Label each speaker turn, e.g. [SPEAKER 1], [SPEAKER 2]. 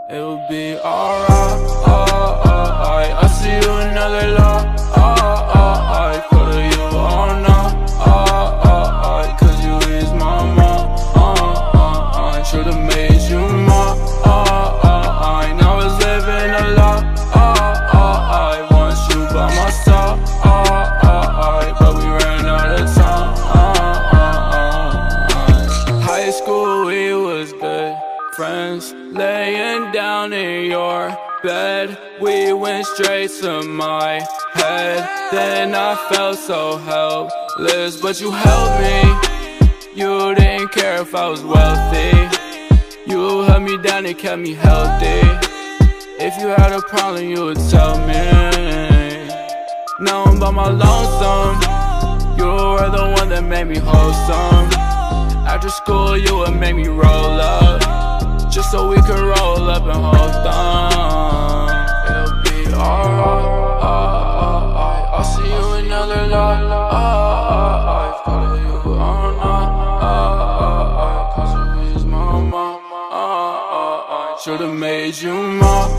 [SPEAKER 1] It'll be alright, I see you another love, put you on cause you is my mom, should've made you mine, I was living a lie, want you by my side, but we ran out of time, high school we was good friends, laying down in your bed. We went straight to my head. Then I felt so helpless, but you helped me. You didn't care if I was wealthy. You held me down and kept me healthy. If you had a problem, you would tell me. Now I'm by my lonesome. You were the one that made me wholesome. After school, you would make me roll up, just so we could roll up and hold on. It'll be alright, I'll see you another life, put you on cause you is my mom, should've made you mine,